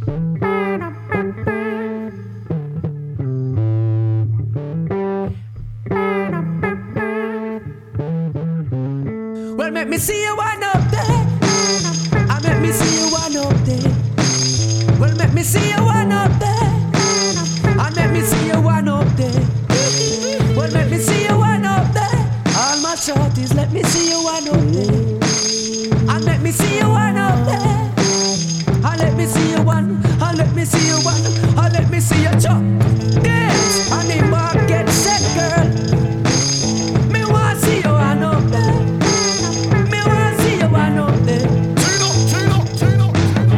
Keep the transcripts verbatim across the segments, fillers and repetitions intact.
Well, make me see you one up there. I make me see you one up there. Well, make me see you one up there. I make me see you one up there. Well, make me see you one up there. All my shorties, let me see you one up there. I make me see you one up there. I let me see you one. I let me see you one. I let me see you jump. Dance. I need more get set, girl. Me want see you one up there. Me want see you one up there. Turn up, turn up, turn up,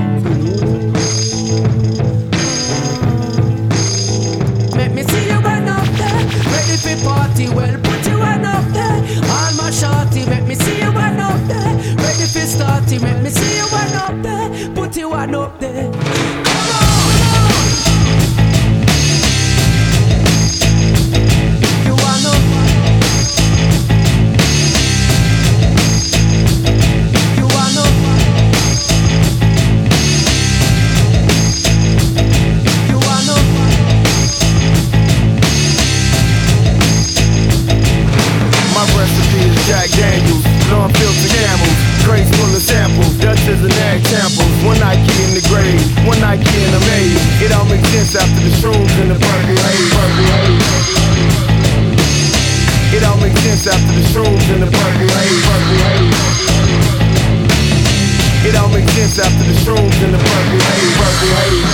Make me see you one up there. Ready for party, well put you one up there. All my shorty, make me see you one up there. Ready for starty, make me see you one up there. Put you one up there. Come on, come on. You one up. You one up. You one up. My recipe is Jack Daniels, non-filter camels, crates full of samples, Dutchess and egg samples. One Nike in the grave, one Nike in the maze. It all makes sense after the shrooms and the purple haze. It all makes sense after the shrooms and the purple haze. It all makes sense after the shrooms and the purple haze. Purple haze.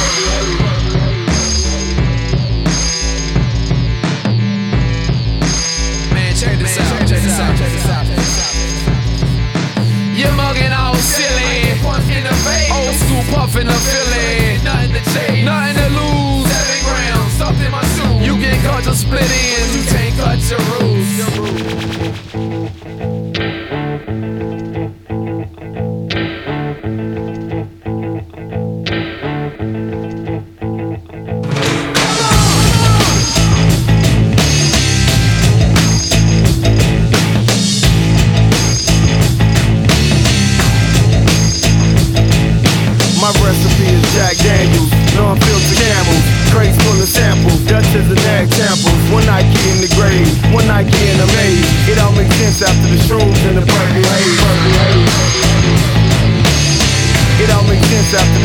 Check this out, check this out, check this out. You're mugging all silly. Old school puffin' the Philly. Nothing to change, nothing to lose. Seven grams, stuffed in my shoes. You get caught to split ends, you can't cut your rules. My recipe is Jack Daniels, non-filter camels, crates full of samples, Dutchess and egg samples. One Nike in the grave, one Nike in the maze. It all makes sense after the shrooms and the purple haze. It all makes sense after